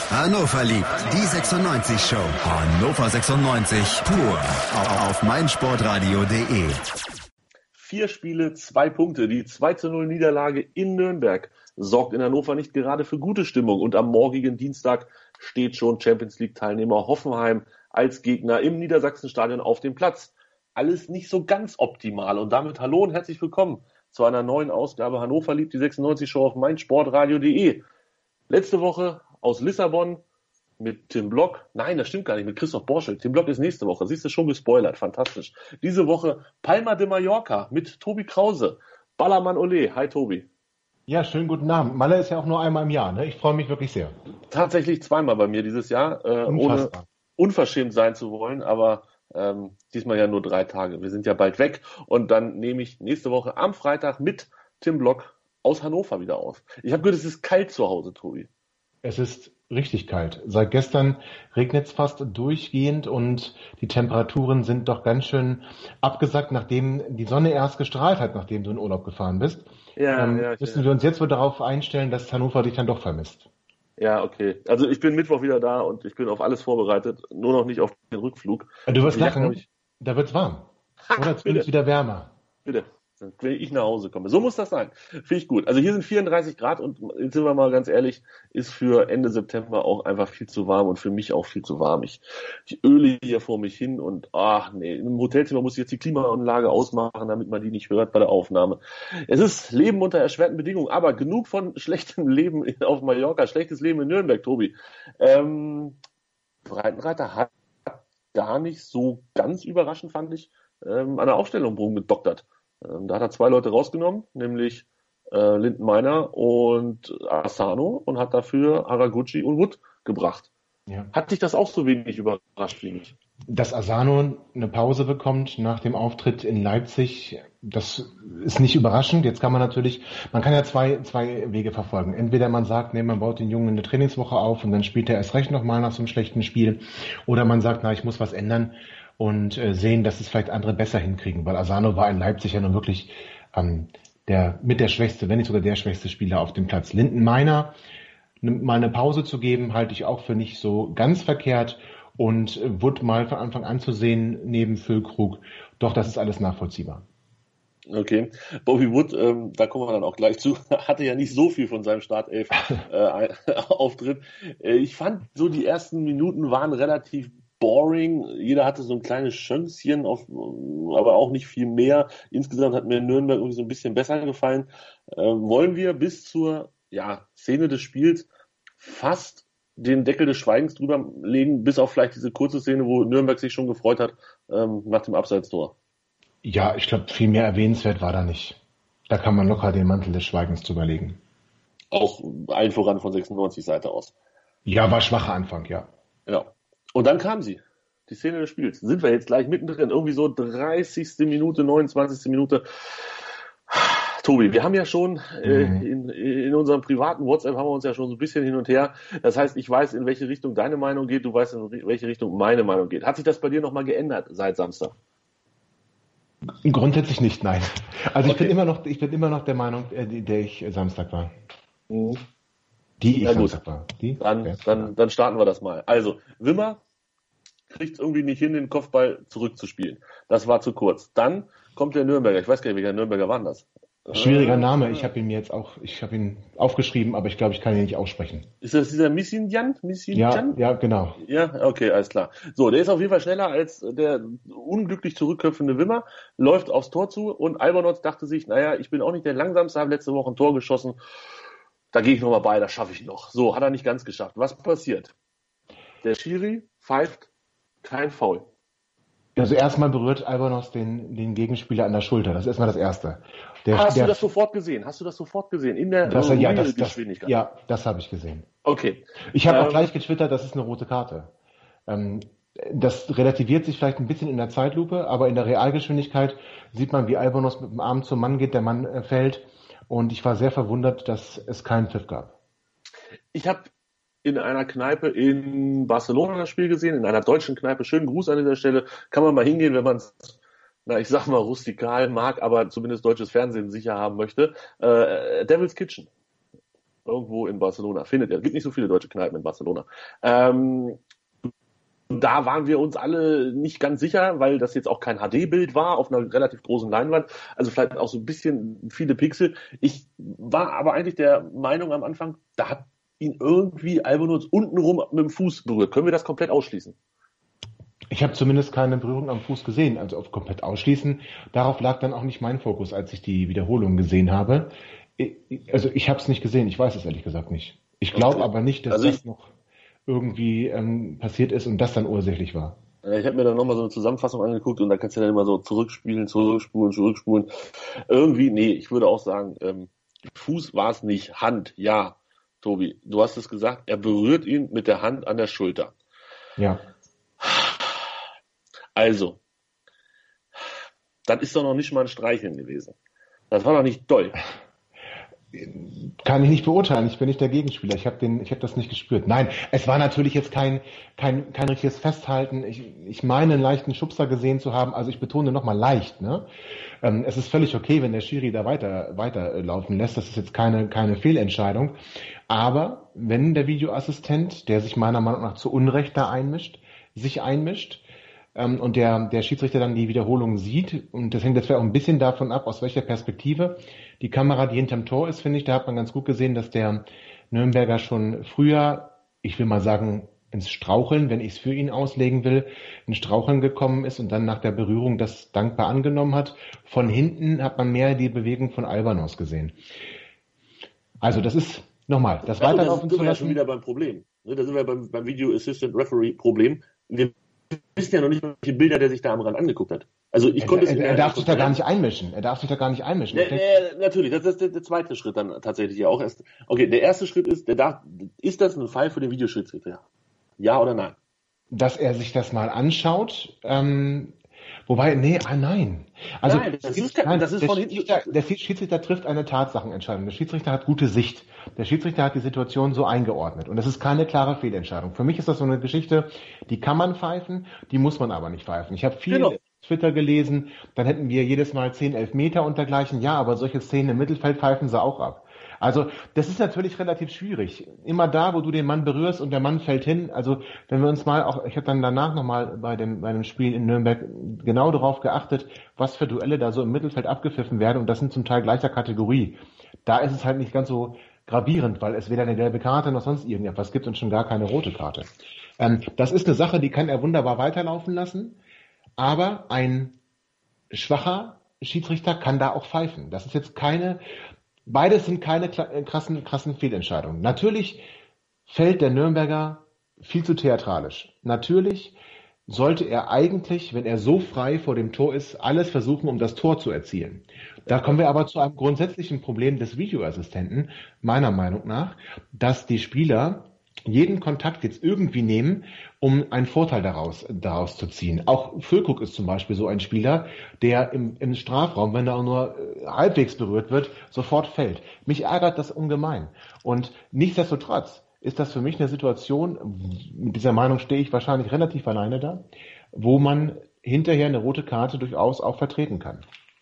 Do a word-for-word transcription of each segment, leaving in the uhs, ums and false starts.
Hannover liebt die sechsundneunzig Show. Hannover sechsundneunzig pur auf meinsportradio punkt de. Vier Spiele, zwei Punkte. Die zwei zu null Niederlage in Nürnberg sorgt in Hannover nicht gerade für gute Stimmung. Und am morgigen Dienstag steht schon Champions League-Teilnehmer Hoffenheim als Gegner im Niedersachsenstadion auf dem Platz. Alles nicht so ganz optimal. Und damit hallo und herzlich willkommen zu einer neuen Ausgabe Hannover liebt die sechsundneunzig Show auf meinsportradio punkt de. Letzte Woche aus Lissabon mit Tim Block. Nein, das stimmt gar nicht, mit Christoph Borschel. Tim Block ist nächste Woche. Siehst du, schon gespoilert. Fantastisch. Diese Woche Palma de Mallorca mit Tobi Krause. Ballermann Ole. Hi, Tobi. Ja, schönen guten Abend. Malle ist ja auch nur einmal im Jahr, ne? Ich freue mich wirklich sehr. Tatsächlich zweimal bei mir dieses Jahr, äh, ohne unverschämt sein zu wollen, aber ähm, diesmal ja nur drei Tage. Wir sind ja bald weg und dann nehme ich nächste Woche am Freitag mit Tim Block aus Hannover wieder auf. Ich habe gehört, es ist kalt zu Hause, Tobi. Es ist richtig kalt. Seit gestern regnet es fast durchgehend und die Temperaturen sind doch ganz schön abgesackt, nachdem die Sonne erst gestrahlt hat, nachdem du in Urlaub gefahren bist. Ja, ähm, ja, müssen ja. wir uns jetzt wohl darauf einstellen, dass Hannover dich dann doch vermisst. Ja, okay. Also ich bin Mittwoch wieder da und ich bin auf alles vorbereitet, nur noch nicht auf den Rückflug. Du wirst lachen, ich... da wird's warm. Ha, Oder zumindest wieder wärmer. Bitte. Wenn ich nach Hause komme. So muss das sein. Finde ich gut. Also hier sind vierunddreißig Grad und jetzt sind wir mal ganz ehrlich, ist für Ende September auch einfach viel zu warm und für mich auch viel zu warm. Ich, ich öle hier vor mich hin und ach nee, im Hotelzimmer muss ich jetzt die Klimaanlage ausmachen, damit man die nicht hört bei der Aufnahme. Es ist Leben unter erschwerten Bedingungen, aber genug von schlechtem Leben auf Mallorca, schlechtes Leben in Nürnberg, Tobi. Ähm, Breitenreiter hat gar nicht so ganz überraschend, fand ich, ähm, an der Aufstellung rumgedoktert. Da hat er zwei Leute rausgenommen, nämlich äh, Lindenmeiner und Asano und hat dafür Haraguchi und Wood gebracht. Ja. Hat dich das auch so wenig überrascht wie mich? Dass Asano eine Pause bekommt nach dem Auftritt in Leipzig, das ist nicht überraschend. Jetzt kann man natürlich, man kann ja zwei, zwei Wege verfolgen. Entweder man sagt, nee, man baut den Jungen eine Trainingswoche auf und dann spielt er erst recht nochmal nach so einem schlechten Spiel. Oder man sagt, na, ich muss was ändern und äh, sehen, dass es vielleicht andere besser hinkriegen, weil Asano war in Leipzig ja nun wirklich ähm, der mit der schwächste, wenn nicht sogar der schwächste Spieler auf dem Platz. Lindenmeiner mal eine Pause zu geben, halte ich auch für nicht so ganz verkehrt und äh, Wood mal von Anfang an zu sehen neben Füllkrug, doch, das ist alles nachvollziehbar. Okay, Bobby Wood, ähm, da kommen wir dann auch gleich zu, hatte ja nicht so viel von seinem Startelf-Auftritt. Äh, äh, ich fand so, die ersten Minuten waren relativ boring. Jeder hatte so ein kleines Schönchen, auf, aber auch nicht viel mehr. Insgesamt hat mir Nürnberg irgendwie so ein bisschen besser gefallen. Äh, wollen wir bis zur ja, Szene des Spiels fast den Deckel des Schweigens drüber legen, bis auf vielleicht diese kurze Szene, wo Nürnberg sich schon gefreut hat ähm, nach dem Abseitstor? Ja, ich glaube, viel mehr erwähnenswert war da nicht. Da kann man locker den Mantel des Schweigens drüber legen. Auch allen voran von sechsundneunzig Seite aus. Ja, war schwacher Anfang, ja. Ja. Und dann kam sie. Die Szene des Spiels. Sind wir jetzt gleich mittendrin. Irgendwie so dreißigste Minute, neunundzwanzigste Minute. Tobi, wir haben ja schon äh, in, in unserem privaten WhatsApp haben wir uns ja schon so ein bisschen hin und her. Das heißt, ich weiß, in welche Richtung deine Meinung geht. Du weißt, in welche Richtung meine Meinung geht. Hat sich das bei dir nochmal geändert seit Samstag? Grundsätzlich nicht, nein. Also okay. ich bin immer noch, ich bin immer noch der Meinung, äh, die, der ich Samstag war. Mhm. Die ich ja, Samstag war. Die? Dann, ja. dann, dann starten wir das mal. Also, Wimmer kriegt es irgendwie nicht hin, den Kopfball zurückzuspielen. Das war zu kurz. Dann kommt der Nürnberger. Ich weiß gar nicht, welcher Nürnberger war das? Schwieriger Name. Ich habe ihn mir jetzt auch, ich habe ihn aufgeschrieben, aber ich glaube, ich kann ihn nicht aussprechen. Ist das dieser Missinjan? Ja, ja, genau. Ja, okay, alles klar. So, der ist auf jeden Fall schneller als der unglücklich zurückköpfende Wimmer, läuft aufs Tor zu und Albonotz dachte sich, naja, ich bin auch nicht der Langsamste, habe letzte Woche ein Tor geschossen. Da gehe ich nochmal bei, das schaffe ich noch. So, hat er nicht ganz geschafft. Was passiert? Der Schiri pfeift kein Foul. Also erstmal berührt Albonotz den, den Gegenspieler an der Schulter. Das ist erstmal das Erste. Der, Hast der, du das sofort gesehen? Hast du das sofort gesehen? In der das, ja, das, Geschwindigkeit? Das, ja, das habe ich gesehen. Okay. Ich habe ähm, auch gleich getwittert, das ist eine rote Karte. Ähm, das relativiert sich vielleicht ein bisschen in der Zeitlupe, aber in der Realgeschwindigkeit sieht man, wie Albonotz mit dem Arm zum Mann geht, der Mann äh, fällt. Und ich war sehr verwundert, dass es keinen Pfiff gab. Ich habe in einer Kneipe in Barcelona das Spiel gesehen, in einer deutschen Kneipe. Schönen Gruß an dieser Stelle. Kann man mal hingehen, wenn man es, na ich sag mal, rustikal mag, aber zumindest deutsches Fernsehen sicher haben möchte. Äh, Devil's Kitchen. irgendwo in Barcelona. Findet ihr. Es gibt nicht so viele deutsche Kneipen in Barcelona. Ähm, Da waren wir uns alle nicht ganz sicher, weil das jetzt auch kein H D-Bild war auf einer relativ großen Leinwand. Also vielleicht auch so ein bisschen viele Pixel. Ich war aber eigentlich der Meinung am Anfang, da hat ihn irgendwie Albonutz untenrum mit dem Fuß berührt. Können wir das komplett ausschließen? Ich habe zumindest keine Berührung am Fuß gesehen, also auf komplett ausschließen. Darauf lag dann auch nicht mein Fokus, als ich die Wiederholung gesehen habe. Also ich habe es nicht gesehen, ich weiß es ehrlich gesagt nicht. Ich glaube okay. aber nicht, dass also das noch irgendwie ähm, passiert ist und das dann ursächlich war. Ich habe mir dann nochmal so eine Zusammenfassung angeguckt und da kannst du dann immer so zurückspielen, zurückspulen, zurückspulen. Irgendwie, nee, ich würde auch sagen, ähm, Fuß war es nicht, Hand, ja. Tobi, du hast es gesagt, er berührt ihn mit der Hand an der Schulter. Ja. Also, das ist doch noch nicht mal ein Streicheln gewesen. Das war doch nicht doll. Kann ich nicht beurteilen. Ich bin nicht der Gegenspieler. Ich habe den, ich habe das nicht gespürt. Nein, es war natürlich jetzt kein kein kein richtiges Festhalten. Ich ich meine einen leichten Schubser gesehen zu haben. Also ich betone nochmal leicht. Ne, ähm, es ist völlig okay, wenn der Schiri da weiter weiterlaufen lässt. Das ist jetzt keine keine Fehlentscheidung. Aber wenn der Videoassistent, der sich meiner Meinung nach zu Unrecht da einmischt, sich einmischt ähm, und der der Schiedsrichter dann die Wiederholung sieht, und das hängt jetzt auch ein bisschen davon ab, aus welcher Perspektive. Die Kamera, die hinterm Tor ist, finde ich, da hat man ganz gut gesehen, dass der Nürnberger schon früher, ich will mal sagen, ins Straucheln, wenn ich es für ihn auslegen will, ins Straucheln gekommen ist und dann nach der Berührung das dankbar angenommen hat. Von hinten hat man mehr die Bewegung von Albanos gesehen. Also das ist, nochmal, das ja, weiterlaufen zu lassen. Da sind wir ja schon wieder beim Problem. Da sind wir beim, beim Video Assistant Referee Problem. Wir wissen ja noch nicht, welche Bilder der sich da am Rand angeguckt hat. Also ich er, konnte er, er darf sich da gar nicht einmischen. Er darf sich da gar nicht einmischen. Ja, ja, natürlich, das ist der, der zweite Schritt dann tatsächlich ja auch erst. Okay, der erste Schritt ist, der darf, ist das ein Fall für den Videoschiedsrichter? Ja oder nein? Dass er sich das mal anschaut, ähm, wobei, nee, ah nein. Also nein, das ist, nein, das ist der, von Schiedsrichter, der Schiedsrichter trifft eine Tatsachenentscheidung. Der Schiedsrichter hat gute Sicht. Der Schiedsrichter hat die Situation so eingeordnet. Und das ist keine klare Fehlentscheidung. Für mich ist das so eine Geschichte, die kann man pfeifen, die muss man aber nicht pfeifen. Ich habe viel genau. Twitter gelesen, dann hätten wir jedes Mal zehn Elfmeter und dergleichen. Ja, aber solche Szenen im Mittelfeld pfeifen sie auch ab. Also das ist natürlich relativ schwierig. Immer da, wo du den Mann berührst und der Mann fällt hin. Also wenn wir uns mal auch, ich habe dann danach nochmal bei dem, bei dem Spiel in Nürnberg genau darauf geachtet, was für Duelle da so im Mittelfeld abgepfiffen werden. Und das sind zum Teil gleicher Kategorie. Da ist es halt nicht ganz so gravierend, weil es weder eine gelbe Karte noch sonst irgendetwas gibt und schon gar keine rote Karte. Ähm, das ist eine Sache, die kann er wunderbar weiterlaufen lassen. Aber ein schwacher Schiedsrichter kann da auch pfeifen. Das ist jetzt keine, beides sind keine krassen, krassen Fehlentscheidungen. Natürlich fällt der Nürnberger viel zu theatralisch. Natürlich sollte er eigentlich, wenn er so frei vor dem Tor ist, alles versuchen, um das Tor zu erzielen. Da kommen wir aber zu einem grundsätzlichen Problem des Videoassistenten, meiner Meinung nach, dass die Spieler jeden Kontakt jetzt irgendwie nehmen, um einen Vorteil daraus, daraus zu ziehen. Auch Füllkrug ist zum Beispiel so ein Spieler, der im, im Strafraum, wenn er auch nur halbwegs berührt wird, sofort fällt. Mich ärgert das ungemein. Und nichtsdestotrotz ist das für mich eine Situation, mit dieser Meinung stehe ich wahrscheinlich relativ alleine da, wo man hinterher eine rote Karte durchaus auch vertreten kann.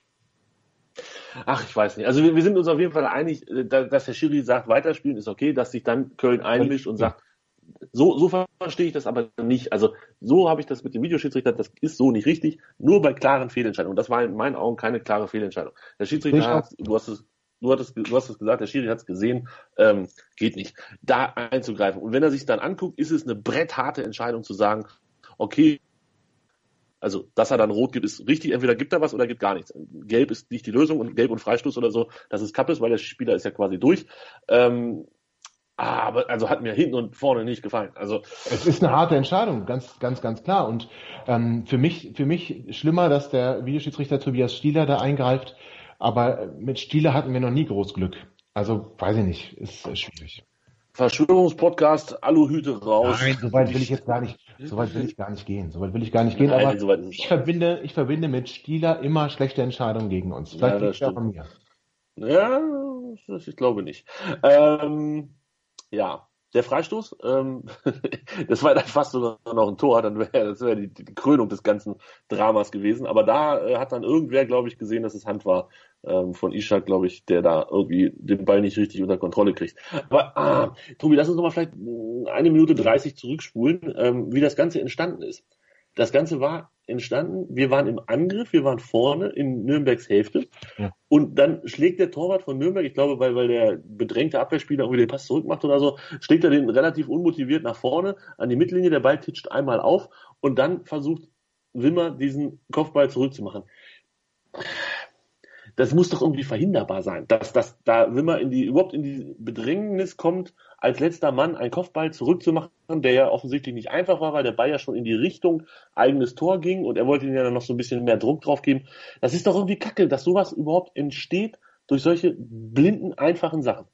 Ach, ich weiß nicht. Also wir, wir sind uns auf jeden Fall einig, dass der Schiri sagt, weiterspielen ist okay, dass sich dann Köln einmischt und sagt, so, so verstehe ich das aber nicht. Also so habe ich das mit dem Videoschiedsrichter, das ist so nicht richtig, nur bei klaren Fehlentscheidungen. Das war in meinen Augen keine klare Fehlentscheidung. Der Schiedsrichter hat, du hast es, du hattest, du hast es gesagt, der Schiri hat es gesehen, ähm, geht nicht, da einzugreifen. Und wenn er sich dann anguckt, ist es eine brettharte Entscheidung zu sagen, okay, also, dass er dann rot gibt, ist richtig. Entweder gibt er was oder gibt gar nichts. Gelb ist nicht die Lösung und Gelb und Freistoß oder so, das ist Kappes, weil der Spieler ist ja quasi durch. Ähm, aber also hat mir hinten und vorne nicht gefallen. Also es ist eine harte Entscheidung, ganz, ganz, ganz klar. Und ähm, für mich, für mich schlimmer, dass der Videoschiedsrichter Tobias Stieler da eingreift. Aber mit Stieler hatten wir noch nie groß Glück. Also weiß ich nicht, ist äh, schwierig. Verschwörungspodcast, Aluhüte raus. Nein, soweit will ich jetzt gar nicht, soweit will ich gar nicht gehen. Soweit will ich gar nicht gehen, Nein, aber ich verbinde, ich verbinde mit Stieler immer schlechte Entscheidungen gegen uns. Vielleicht ja, liegt es an mir. Ja, ich glaube nicht. Ähm, ja, der Freistoß, ähm, das war dann fast sogar noch ein Tor, dann wäre das wäre die, die Krönung des ganzen Dramas gewesen. Aber da äh, hat dann irgendwer, glaube ich, gesehen, dass es Hand war ähm, von Ishak, glaube ich, der da irgendwie den Ball nicht richtig unter Kontrolle kriegt. Aber ah, Tobi, lass uns noch mal vielleicht eine Minute dreißig zurückspulen, ähm, wie das Ganze entstanden ist. Das Ganze war entstanden, wir waren im Angriff, wir waren vorne in Nürnbergs Hälfte ja. Und dann schlägt der Torwart von Nürnberg, ich glaube, weil, weil der bedrängte Abwehrspieler irgendwie den Pass zurückmacht oder so, schlägt er den relativ unmotiviert nach vorne an die Mittellinie, der Ball titscht einmal auf und dann versucht Wimmer diesen Kopfball zurückzumachen. Das muss doch irgendwie verhinderbar sein, dass, dass da Wimmer in die, überhaupt in die Bedrängnis kommt, als letzter Mann einen Kopfball zurückzumachen, der ja offensichtlich nicht einfach war, weil der Ball ja schon in die Richtung eigenes Tor ging und er wollte ihm ja dann noch so ein bisschen mehr Druck drauf geben. Das ist doch irgendwie kacke, dass sowas überhaupt entsteht durch solche blinden, einfachen Sachen.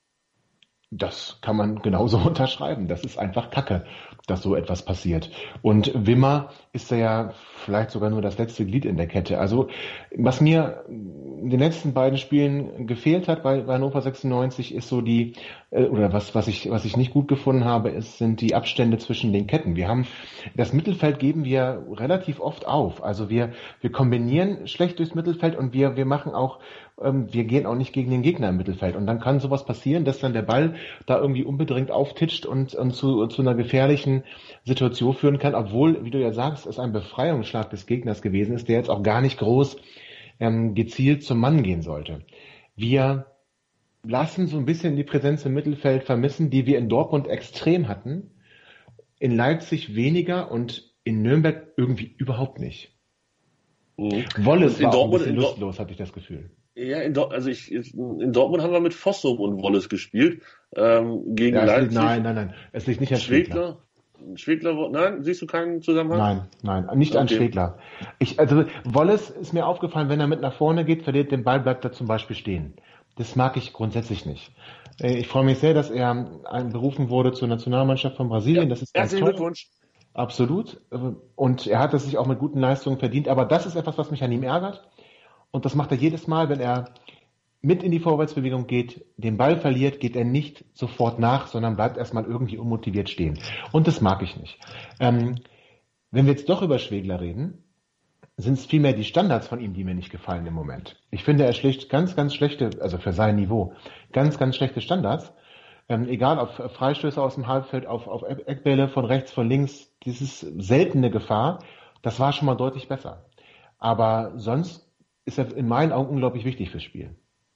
Das kann man genauso unterschreiben. Das ist einfach Kacke, dass so etwas passiert. Und Wimmer ist ja vielleicht sogar nur das letzte Glied in der Kette. Also was mir in den letzten beiden Spielen gefehlt hat bei, bei Hannover sechsundneunzig ist so die, äh, oder was, was ich, was ich nicht gut gefunden habe, ist, sind die Abstände zwischen den Ketten. Wir haben, das Mittelfeld geben wir relativ oft auf. Also wir, wir kombinieren schlecht durchs Mittelfeld und wir, wir machen auch, ähm, wir gehen auch nicht gegen den Gegner im Mittelfeld. Und dann kann sowas passieren, dass dann der Ball da irgendwie unbedingt auftitscht und, und zu, zu einer gefährlichen Situation führen kann, obwohl, wie du ja sagst, es ein Befreiungsschlag des Gegners gewesen ist, der jetzt auch gar nicht groß ähm, gezielt zum Mann gehen sollte. Wir lassen so ein bisschen die Präsenz im Mittelfeld vermissen, die wir in Dortmund extrem hatten, in Leipzig weniger und in Nürnberg irgendwie überhaupt nicht. Mhm. Wallace war auch ein bisschen lustlos, hatte ich das Gefühl. Ja, in, Dor- also ich, in Dortmund haben wir mit Fossum und Wallace gespielt, ähm, gegen ja, Leipzig. Liegt, nein, nein, nein, es liegt nicht an Schwegler. Schwegler, nein, siehst du keinen Zusammenhang? Nein, nein, nicht okay. An Schwegler. Ich, also Wallace ist mir aufgefallen, wenn er mit nach vorne geht, verliert den Ball, bleibt er zum Beispiel stehen. Das mag ich grundsätzlich nicht. Ich freue mich sehr, dass er berufen wurde zur Nationalmannschaft von Brasilien. Ja, das ist herzlichen Glückwunsch. Absolut. Und er hat es sich auch mit guten Leistungen verdient. Aber das ist etwas, was mich an ihm ärgert. Und das macht er jedes Mal, wenn er mit in die Vorwärtsbewegung geht, den Ball verliert, geht er nicht sofort nach, sondern bleibt erstmal irgendwie unmotiviert stehen. Und das mag ich nicht. Ähm, wenn wir jetzt doch über Schwegler reden, sind es vielmehr die Standards von ihm, die mir nicht gefallen im Moment. Ich finde, er schlägt ganz, ganz schlechte, also für sein Niveau, ganz, ganz schlechte Standards. Ähm, egal ob Freistöße aus dem Halbfeld, auf, auf Eckbälle von rechts, von links, dieses seltene Gefahr, das war schon mal deutlich besser. Aber sonst ist er in meinen Augen unglaublich wichtig fürs Spiel.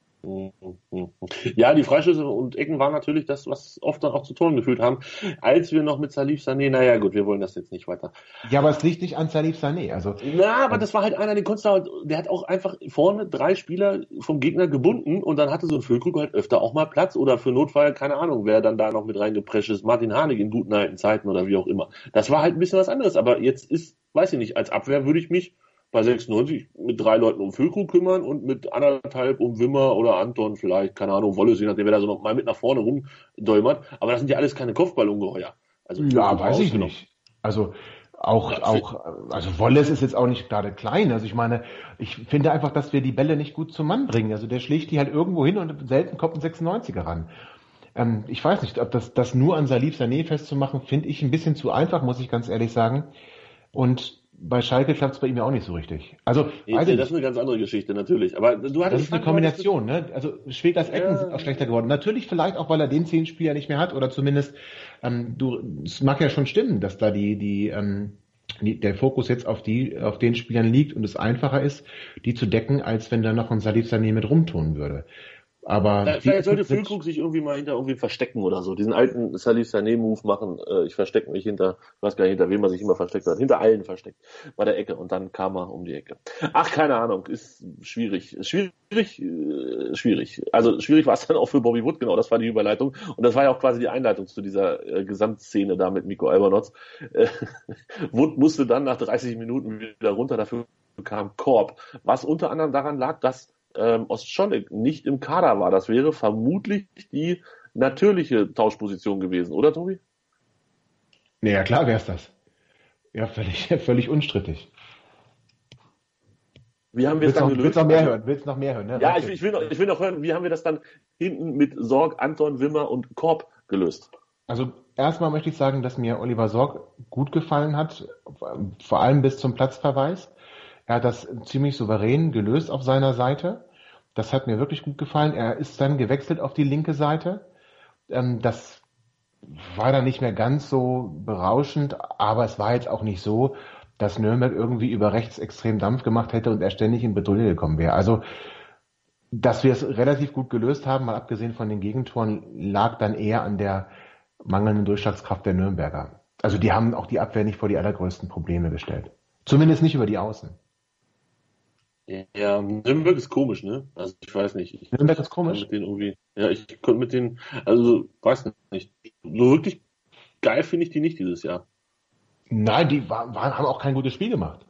Ja, die Freistöße und Ecken waren natürlich das, was oft dann auch zu Toren geführt haben, als wir noch mit Salif Sané, naja gut, wir wollen das jetzt nicht weiter. Ja, aber es liegt nicht an Salif Sané. Also, Na, aber das war halt einer, den konntest du halt, der hat auch einfach vorne drei Spieler vom Gegner gebunden und dann hatte so ein Füllkrug halt öfter auch mal Platz oder für Notfall, keine Ahnung, wer dann da noch mit reingeprescht ist, Martin Harnik in guten alten Zeiten oder wie auch immer. Das war halt ein bisschen was anderes, aber jetzt ist, weiß ich nicht, als Abwehr würde ich mich bei sechsundneunzig mit drei Leuten um Füllkrug kümmern und mit anderthalb um Wimmer oder Anton vielleicht, keine Ahnung, Wolle, je nachdem, wer da so noch mal mit nach vorne rumdäumert. Aber das sind ja alles keine Kopfballungeheuer. Also, ja, weiß ich nicht. Also auch, ja, auch, also Wallace ist jetzt auch nicht gerade klein. Also ich meine, ich finde einfach, dass wir die Bälle nicht gut zum Mann bringen. Also der schlägt die halt irgendwo hin und selten kommt ein sechsundneunziger ran. Ähm, ich weiß nicht, ob das, das nur an Salif Sané festzumachen, finde ich ein bisschen zu einfach, muss ich ganz ehrlich sagen. Und bei Schalke klappt es bei ihm ja auch nicht so richtig. Also, nee, das ist eine ganz andere Geschichte, natürlich. Aber du hattest das ist eine Kombination, ne? Also Schwegers Ecken ja. sind auch schlechter geworden. Natürlich vielleicht auch, weil er den Zehnspieler nicht mehr hat oder zumindest, ähm, du, es mag ja schon stimmen, dass da die, die, ähm, die, der Fokus jetzt auf die, auf den Spielern liegt und es einfacher ist, die zu decken, als wenn da noch ein Salif Sané mit rumtun würde. Aber ja, vielleicht sollte Füllkrug sich irgendwie mal hinter irgendwie verstecken oder so. Diesen alten Salif Sané-Move machen, äh, ich verstecke mich hinter, ich weiß gar nicht, hinter wem er sich immer versteckt hat, hinter allen versteckt, bei der Ecke und dann kam er um die Ecke. Ach, keine Ahnung, ist schwierig. Schwierig, äh, schwierig. Also schwierig war es dann auch für Bobby Wood, genau, das war die Überleitung. Und das war ja auch quasi die Einleitung zu dieser äh, Gesamtszene da mit Miko Albanotz. Äh, Wood musste dann nach dreißig Minuten wieder runter, dafür kam Korb. Was unter anderem daran lag, dass Ähm, Ostscholek nicht im Kader war. Das wäre vermutlich die natürliche Tauschposition gewesen, oder Tobi? Naja, klar wäre es das. Ja, völlig, völlig unstrittig. Wie haben wir es dann noch, gelöst? Willst noch mehr hören? Willst noch mehr hören? Ne? Ja, ich, ich, will noch, ich will noch hören, wie haben wir das dann hinten mit Sorg, Anton, Wimmer und Korb gelöst? Also erstmal möchte ich sagen, dass mir Oliver Sorg gut gefallen hat, vor allem bis zum Platzverweis. Er hat das ziemlich souverän gelöst auf seiner Seite. Das hat mir wirklich gut gefallen. Er ist dann gewechselt auf die linke Seite. Ähm, das war dann nicht mehr ganz so berauschend, aber es war jetzt auch nicht so, dass Nürnberg irgendwie über rechts extrem Dampf gemacht hätte und er ständig in Bredouille gekommen wäre. Also, dass wir es relativ gut gelöst haben, mal abgesehen von den Gegentoren, lag dann eher an der mangelnden Durchschlagskraft der Nürnberger. Also die haben auch die Abwehr nicht vor die allergrößten Probleme gestellt. Zumindest nicht über die Außen. Ja, Nürnberg ist komisch, ne? Also ich weiß nicht. Ich Nürnberg ist komisch. Mit denen irgendwie, ja, ich konnte mit denen, also weiß nicht. So wirklich geil finde ich die nicht dieses Jahr. Nein, die war, waren, haben auch kein gutes Spiel gemacht.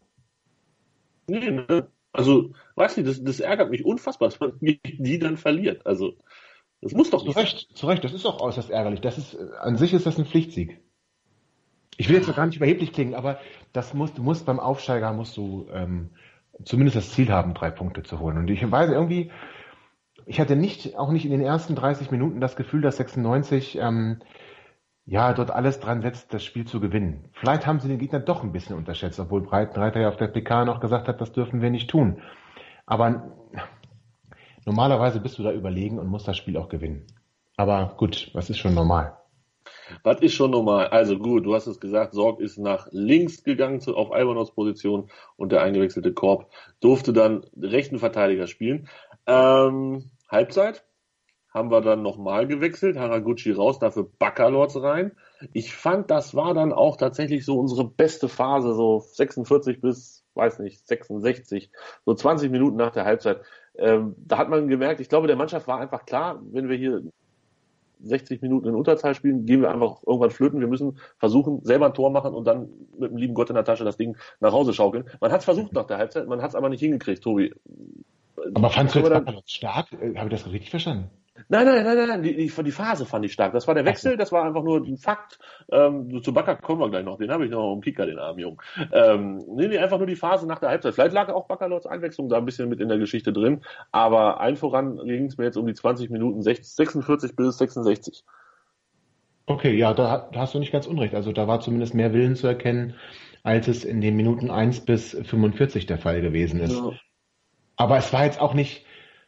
Nee, ne? Also, weiß nicht, das, das ärgert mich unfassbar, dass man die dann verliert. Also, das muss doch nicht Zu Recht, zu Recht, das ist auch äußerst ärgerlich. Das ist, an sich ist das ein Pflichtsieg. Ich will jetzt noch gar nicht überheblich klingen, aber das musst, du musst beim Aufsteiger musst du ähm, zumindest das Ziel haben, drei Punkte zu holen. Und ich weiß irgendwie, ich hatte nicht, auch nicht in den ersten dreißig Minuten das Gefühl, dass sechsundneunzig ähm, ja dort alles dran setzt, das Spiel zu gewinnen. Vielleicht haben sie den Gegner doch ein bisschen unterschätzt, obwohl Breitenreiter ja auf der P K noch gesagt hat, das dürfen wir nicht tun. Aber normalerweise bist du da überlegen und musst das Spiel auch gewinnen. Aber gut, was ist schon normal? Was ist schon normal? Also gut, du hast es gesagt, Sorg ist nach links gegangen zu, auf Albanos Position und der eingewechselte Korb durfte dann rechten Verteidiger spielen. Ähm, Halbzeit haben wir dann nochmal gewechselt, Haraguchi raus, dafür Baccalords rein. Ich fand, das war dann auch tatsächlich so unsere beste Phase, so sechsundvierzig bis, weiß nicht, sechsundsechzig, so zwanzig Minuten nach der Halbzeit. Ähm, da hat man gemerkt, ich glaube, der Mannschaft war einfach klar, wenn wir hier sechzig Minuten in Unterzahl spielen, gehen wir einfach irgendwann flöten. Wir müssen versuchen, selber ein Tor machen und dann mit dem lieben Gott in der Tasche das Ding nach Hause schaukeln. Man hat es versucht nach der Halbzeit, man hat es aber nicht hingekriegt, Tobi. Aber fandst du jetzt Baccalords stark? Habe ich das richtig verstanden? Nein, nein, nein, nein, die, die, die Phase fand ich stark. Das war der Wechsel, das war einfach nur ein Fakt. Ähm, zu Bakker kommen wir gleich noch, den habe ich noch im Kicker, den armen Jungen. Ähm, nee, nee, einfach nur die Phase nach der Halbzeit. Vielleicht lag auch Baccalords Einwechslung da ein bisschen mit in der Geschichte drin, aber allen voran ging es mir jetzt um die zwanzig Minuten, sechsundvierzig bis sechsundsechzig. Okay, ja, da, da hast du nicht ganz unrecht. Also da war zumindest mehr Willen zu erkennen, als es in den Minuten eins bis fünfundvierzig der Fall gewesen ist. Ja. Aber es war jetzt auch nicht,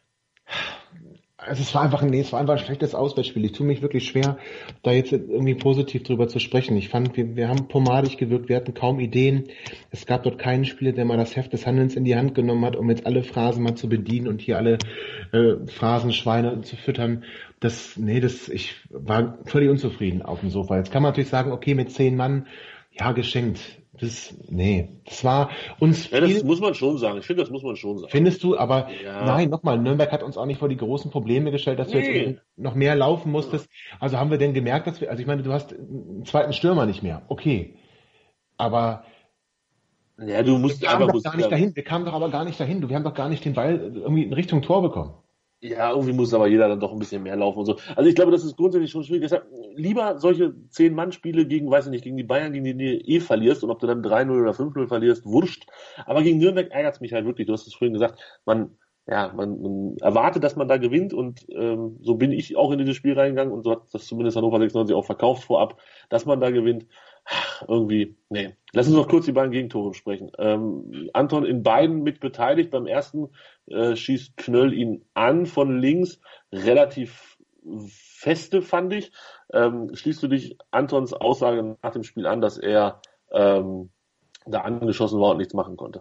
also es war einfach, nee, es war einfach ein schlechtes Auswärtsspiel. Ich tue mich wirklich schwer, da jetzt irgendwie positiv drüber zu sprechen. Ich fand, wir, wir haben pomadig gewirkt, wir hatten kaum Ideen. Es gab dort keinen Spieler, der mal das Heft des Handelns in die Hand genommen hat, um jetzt alle Phrasen mal zu bedienen und hier alle äh, Phrasenschweine zu füttern. Das, nee, das, ich war völlig unzufrieden auf dem Sofa. Jetzt kann man natürlich sagen, okay, mit zehn Mann, ja, geschenkt. Das, nee, das war uns Ja, das viel, muss man schon sagen. Ich finde, das muss man schon sagen. findest du, aber Ja. nein, nochmal, Nürnberg hat uns auch nicht vor die großen Probleme gestellt, dass du Nee. jetzt noch mehr laufen musstest. Also haben wir denn gemerkt, dass wir, also ich meine, du hast einen zweiten Stürmer nicht mehr. Okay. Aber Ja, du musst wir kamen einfach doch gar nicht dahin. Wir kamen doch aber gar nicht dahin. Du, wir haben doch gar nicht den Ball irgendwie in Richtung Tor bekommen. Ja, irgendwie muss aber jeder dann doch ein bisschen mehr laufen und so. Also ich glaube, das ist grundsätzlich schon schwierig. Deshalb lieber solche Zehn-Mann-Spiele gegen, weiß ich nicht, gegen die Bayern, gegen die du eh verlierst und ob du dann drei null oder fünf null verlierst, wurscht. Aber gegen Nürnberg ärgert es mich halt wirklich. Du hast es vorhin gesagt, man, ja, man, man erwartet, dass man da gewinnt und ähm, so bin ich auch in dieses Spiel reingegangen und so hat das zumindest Hannover sechsundneunzig auch verkauft vorab, dass man da gewinnt. Irgendwie, nee. Lass uns noch kurz die beiden Gegentore besprechen. Ähm, Anton in beiden mit beteiligt. Beim ersten äh, schießt Knöll ihn an von links. Relativ feste, fand ich. Ähm, schließt du dich Antons Aussage nach dem Spiel an, dass er ähm, da angeschossen war und nichts machen konnte?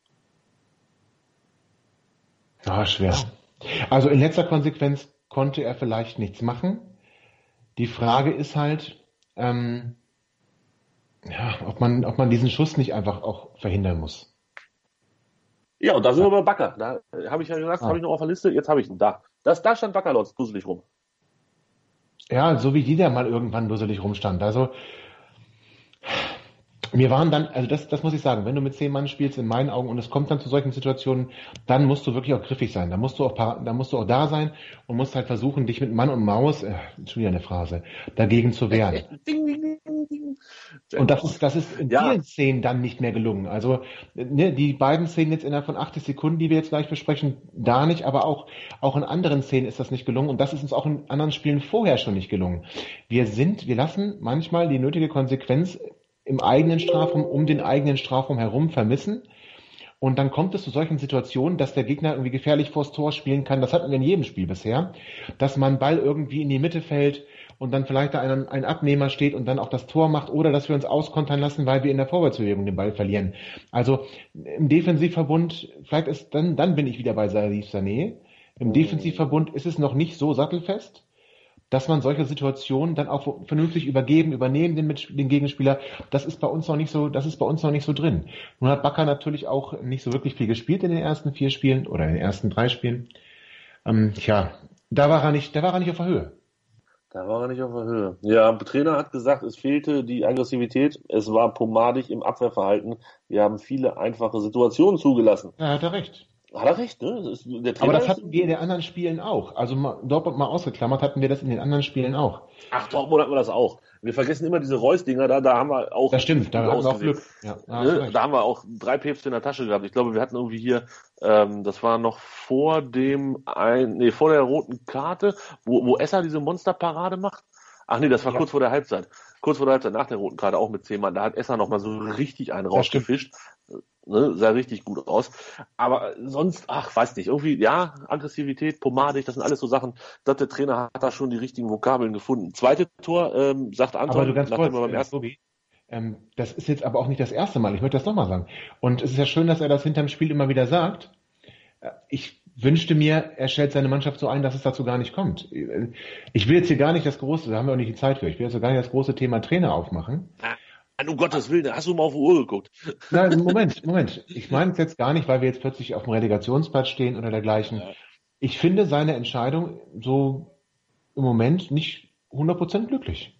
Ah, schwer. Also in letzter Konsequenz konnte er vielleicht nichts machen. Die Frage ist halt, ähm, ja, ob man, ob man diesen Schuss nicht einfach auch verhindern muss. Ja, und da sind wir bei Bakker. Da habe ich ja gesagt, Ah. habe ich noch auf der Liste, jetzt habe ich ihn da. Das, da stand Baccalords dusselig rum. Ja, so wie jeder mal irgendwann dusselig rumstand. Also mir waren dann, also das, das muss ich sagen, wenn du mit zehn Mann spielst, in meinen Augen, und es kommt dann zu solchen Situationen, dann musst du wirklich auch griffig sein. Da musst du auch, da musst du auch da sein und musst halt versuchen, dich mit Mann und Maus, äh, schon wieder eine Phrase, dagegen zu wehren. Ding, ding, ding, ding. Und das ist, das ist in Ja. vielen Szenen dann nicht mehr gelungen. Also ne, die beiden Szenen jetzt innerhalb von achtzig Sekunden, die wir jetzt gleich besprechen, da nicht, aber auch, auch in anderen Szenen ist das nicht gelungen. Und das ist uns auch in anderen Spielen vorher schon nicht gelungen. Wir sind, wir lassen manchmal die nötige Konsequenz im eigenen Strafraum, um den eigenen Strafraum herum vermissen. Und dann kommt es zu solchen Situationen, dass der Gegner irgendwie gefährlich vors Tor spielen kann. Das hatten wir in jedem Spiel bisher, dass man Ball irgendwie in die Mitte fällt und dann vielleicht da ein, ein Abnehmer steht und dann auch das Tor macht oder dass wir uns auskontern lassen, weil wir in der Vorwärtsbewegung den Ball verlieren. Also im Defensivverbund, vielleicht ist dann, dann bin ich wieder bei Salif Sané. Im Defensivverbund ist es noch nicht so sattelfest, dass man solche Situationen dann auch vernünftig übergeben, übernehmen den, den Gegenspieler. Das ist bei uns noch nicht so, das ist bei uns noch nicht so drin. Nun hat Bakker natürlich auch nicht so wirklich viel gespielt in den ersten vier Spielen oder in den ersten drei Spielen. Ähm, tja, da war er nicht, da war er nicht auf der Höhe. Da war er nicht auf der Höhe. Ja, der Trainer hat gesagt, es fehlte die Aggressivität. Es war pomadig im Abwehrverhalten. Wir haben viele einfache Situationen zugelassen. Ja, hat er recht. Hat er recht, ne? Das ist, der Trainer Aber das ist, hatten wir in den anderen Spielen auch. Also mal, Dortmund mal ausgeklammert, hatten wir das in den anderen Spielen auch. Ach, Dortmund hatten wir das auch. Wir vergessen immer diese Reus-Dinger, da, da haben wir auch... Das stimmt, da haben wir auch ausgesehen. Glück. Ja, da, Ne? Da haben wir auch drei Päpste in der Tasche gehabt. Ich glaube, wir hatten irgendwie hier, ähm, das war noch vor dem, ein, nee, vor der roten Karte, wo, wo Esser diese Monsterparade macht. Ach nee, das war Ja. kurz vor der Halbzeit. Kurz vor der Halbzeit, nach der roten Karte, auch mit zehn Mann. Da hat Esser nochmal so richtig einen rausgefischt. Ne, sah richtig gut aus. Aber sonst, ach, weiß nicht, irgendwie, ja, Aggressivität, pomadig, das sind alles so Sachen. Ich glaube, der Trainer hat da schon die richtigen Vokabeln gefunden. Zweite Tor, ähm, sagt Anton, aber du ganz nachdem kurz, er beim äh, ersten... Tobi, ähm, das ist jetzt aber auch nicht das erste Mal. Ich möchte das nochmal sagen. Und es ist ja schön, dass er das hinterm Spiel immer wieder sagt. Äh, Ich wünschte mir, er stellt seine Mannschaft so ein, dass es dazu gar nicht kommt. Ich will jetzt hier gar nicht das große, da haben wir auch nicht die Zeit für, ich will jetzt so gar nicht das große Thema Trainer aufmachen. Ah, um Gottes Willen, hast du mal auf die Uhr geguckt? Nein, Moment, Moment. Ich meine es jetzt gar nicht, weil wir jetzt plötzlich auf dem Relegationsplatz stehen oder dergleichen. Ich finde seine Entscheidung so im Moment nicht hundert Prozent glücklich.